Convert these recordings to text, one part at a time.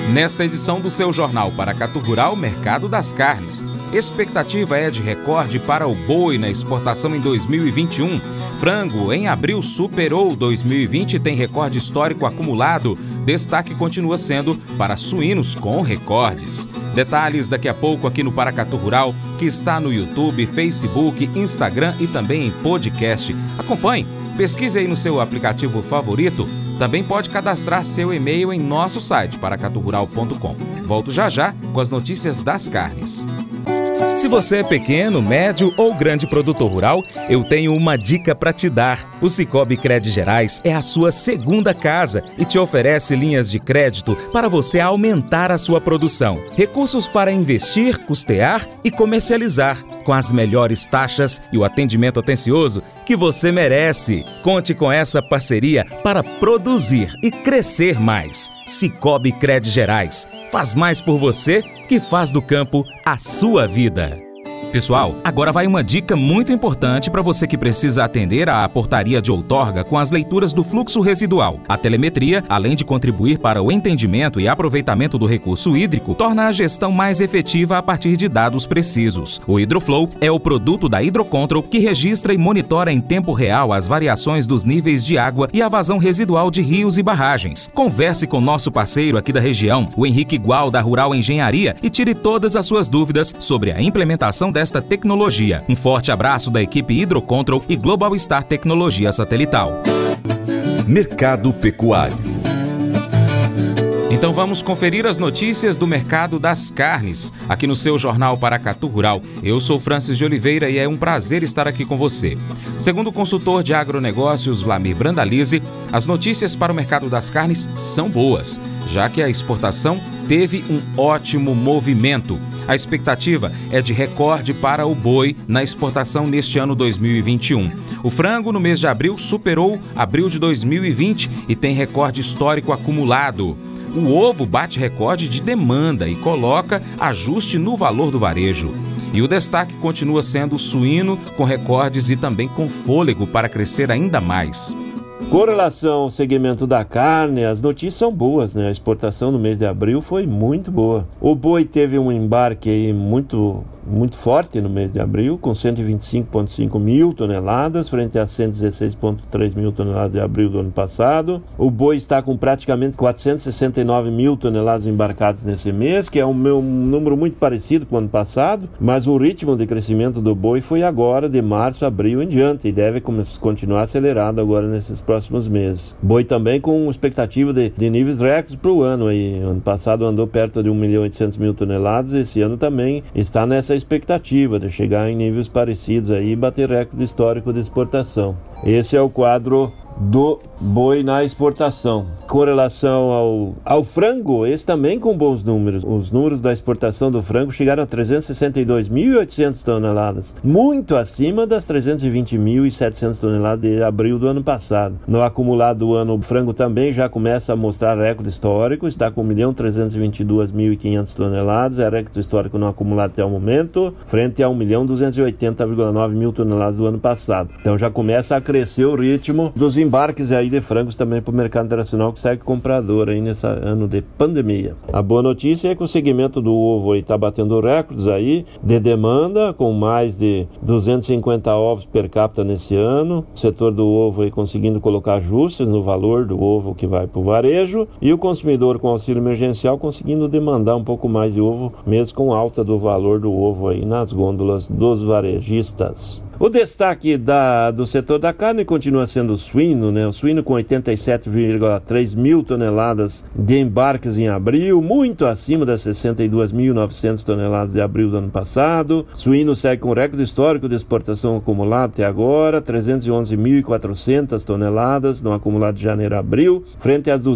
Nesta edição do seu jornal Paracatu Rural, Mercado das Carnes. Expectativa é de recorde para o boi na exportação em 2021. Frango em abril superou 2020 e tem recorde histórico acumulado. Destaque continua sendo para suínos com recordes. Detalhes daqui a pouco aqui no Paracatu Rural, que está no YouTube, Facebook, Instagram e também em podcast. Acompanhe, pesquise aí no seu aplicativo favorito. Também pode cadastrar seu e-mail em nosso site, paracaturural.com. Volto já já com as notícias das carnes. Se você é pequeno, médio ou grande produtor rural, eu tenho uma dica para te dar. O Sicoob Crédito Gerais é a sua segunda casa e te oferece linhas de crédito para você aumentar a sua produção. Recursos para investir, custear e comercializar, com as melhores taxas e o atendimento atencioso que você merece. Conte com essa parceria para produzir e crescer mais. Sicoob Crédito Gerais. Faz mais por você que faz do campo a sua vida. Pessoal, agora vai uma dica muito importante para você que precisa atender à portaria de outorga com as leituras do fluxo residual. A telemetria, além de contribuir para o entendimento e aproveitamento do recurso hídrico, torna a gestão mais efetiva a partir de dados precisos. O Hidroflow é o produto da Hidrocontrol que registra e monitora em tempo real as variações dos níveis de água e a vazão residual de rios e barragens. Converse com nosso parceiro aqui da região, o Henrique Gual, da Rural Engenharia, e tire todas as suas dúvidas sobre a implementação desta tecnologia. Um forte abraço da equipe Hidrocontrol e Global Star Tecnologia Satelital. Mercado Pecuário. Então vamos conferir as notícias do mercado das carnes, aqui no seu jornal Paracatu Rural. Eu sou Francis de Oliveira e é um prazer estar aqui com você. Segundo o consultor de agronegócios Vlamir Brandalize, as notícias para o mercado das carnes são boas, já que a exportação teve um ótimo movimento. A expectativa é de recorde para o boi na exportação neste ano 2021. O frango no mês de abril superou abril de 2020 e tem recorde histórico acumulado. O ovo bate recorde de demanda e coloca ajuste no valor do varejo. E o destaque continua sendo o suíno, com recordes e também com fôlego para crescer ainda mais. Com relação ao segmento da carne, as notícias são boas, né? A exportação no mês de abril foi muito boa. O boi teve um embarque aí muito forte no mês de abril, com 125,5 mil toneladas, frente a 116,3 mil toneladas de abril do ano passado. O boi está com praticamente 469 mil toneladas embarcadas nesse mês, que é um número muito parecido com o ano passado, mas o ritmo de crescimento do boi foi agora, de março, abril em diante, e deve continuar acelerado agora nesses próximos meses. Boi também com expectativa de níveis recordes para o ano. Aí. Ano passado andou perto de 1.800.000 toneladas, esse ano também está nessa expectativa de chegar em níveis parecidos aí e bater recorde histórico de exportação. Esse é o quadro do boi na exportação. Com relação ao frango, esse também com bons números. Os números da exportação do frango chegaram a 362.800 toneladas, muito acima das 320.700 toneladas de abril do ano passado. No acumulado do ano, o frango também já começa a mostrar recorde histórico, está com 1.322.500 toneladas, é recorde histórico no acumulado até o momento, frente a 1.280,9 mil toneladas do ano passado. Então já começa a crescer o ritmo dos embarques aí de frangos também para o mercado internacional, que segue comprador aí nesse ano de pandemia. A boa notícia é que o segmento do ovo está batendo recordes aí de demanda, com mais de 250 ovos per capita nesse ano. O setor do ovo aí conseguindo colocar ajustes no valor do ovo que vai para o varejo, e o consumidor com auxílio emergencial conseguindo demandar um pouco mais de ovo, mesmo com alta do valor do ovo aí nas gôndolas dos varejistas. O destaque do setor da carne continua sendo o suíno, né? O suíno com 87,3 mil toneladas de embarques em abril, muito acima das 62.900 toneladas de abril do ano passado. Suíno segue com recorde histórico de exportação acumulado até agora, 311.400 toneladas no acumulado de janeiro a abril, frente às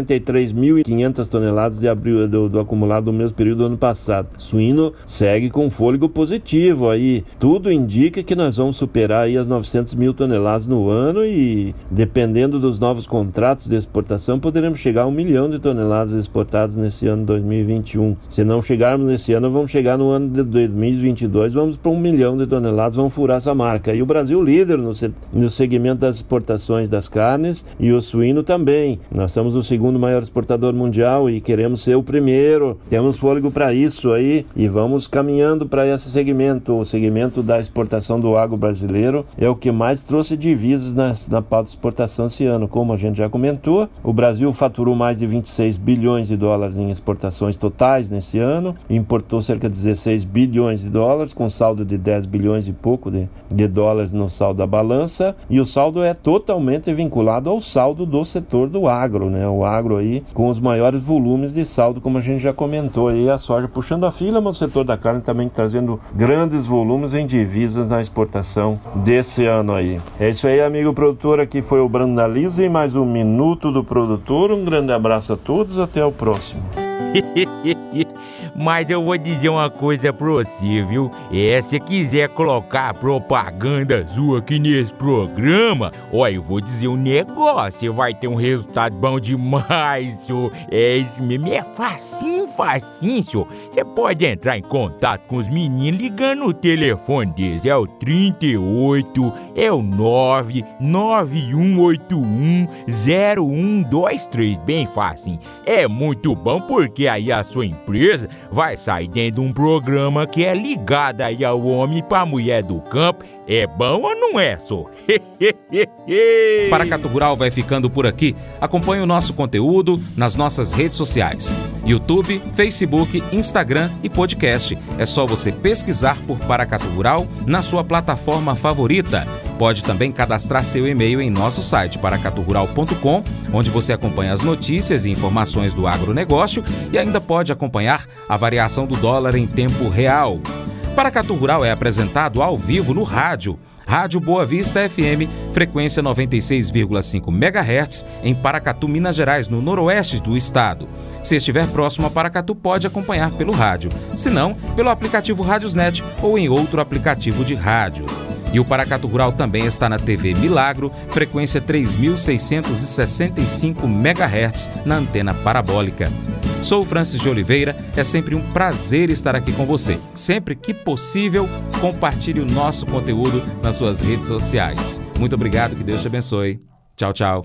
243.500 toneladas de abril do acumulado do mesmo período do ano passado. Suíno segue com fôlego positivo aí. Tudo indica que nós nós vamos superar aí as 900 mil toneladas no ano e, dependendo dos novos contratos de exportação, poderemos chegar a 1 milhão de toneladas exportadas nesse ano 2021. Se não chegarmos nesse ano, vamos chegar no ano de 2022, vamos para 1 milhão de toneladas, vamos furar essa marca. E o Brasil líder no segmento das exportações das carnes e o suíno também. Nós somos o segundo maior exportador mundial e queremos ser o primeiro. Temos fôlego para isso aí e vamos caminhando para esse segmento. O segmento da exportação do agro brasileiro é o que mais trouxe divisas na pauta de exportação esse ano. Como a gente já comentou, o Brasil faturou mais de 26 bilhões de dólares em exportações totais nesse ano, importou cerca de 16 bilhões de dólares, com saldo de 10 bilhões e pouco de dólares no saldo da balança, e o saldo é totalmente vinculado ao saldo do setor do agro, né? O agro aí com os maiores volumes de saldo, como a gente já comentou aí, a soja puxando a fila, mas o setor da carne também trazendo grandes volumes em divisas na exportação desse ano aí. É isso aí, amigo produtor, aqui foi o Brandalize, mais um Minuto do Produtor. Um grande abraço a todos, até o próximo. Mas eu vou dizer uma coisa pra você, viu? Se quiser colocar propaganda sua aqui nesse programa, olha, eu vou dizer um negócio, você vai ter um resultado bom demais, senhor. Isso mesmo, é facinho, senhor. Você pode entrar em contato com os meninos ligando o telefone deles, é o 38, é o 991810123, bem facinho. É muito bom porque aí a sua empresa vai sair dentro de um programa que é ligado aí ao homem para a mulher do campo. É bom ou não é, só? Paracatu Rural vai ficando por aqui. Acompanhe o nosso conteúdo nas nossas redes sociais: YouTube, Facebook, Instagram e podcast. É só você pesquisar por Paracatu Rural na sua plataforma favorita. Pode também cadastrar seu e-mail em nosso site paracaturural.com, onde você acompanha as notícias e informações do agronegócio e ainda pode acompanhar a variação do dólar em tempo real. Paracatu Rural é apresentado ao vivo no rádio Boa Vista FM, frequência 96,5 MHz, em Paracatu, Minas Gerais, no noroeste do estado. Se estiver próximo a Paracatu, pode acompanhar pelo rádio, se não, pelo aplicativo Radiosnet ou em outro aplicativo de rádio. E o Paracatu Rural também está na TV Milagro, frequência 3.665 MHz, na antena parabólica. Sou Francis de Oliveira, é sempre um prazer estar aqui com você. Sempre que possível, compartilhe o nosso conteúdo nas suas redes sociais. Muito obrigado, que Deus te abençoe. Tchau, tchau.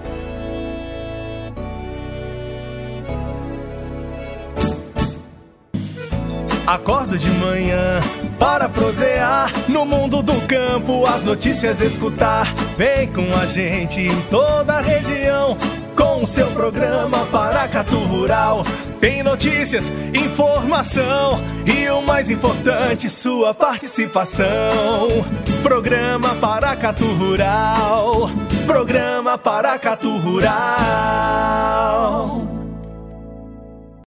Acordo de manhã para prosear no mundo do campo, as notícias escutar. Vem com a gente em toda a região com o seu programa Paracatu Rural. Tem notícias, informação e o mais importante, sua participação. Programa Paracatu Rural. Programa Paracatu Rural.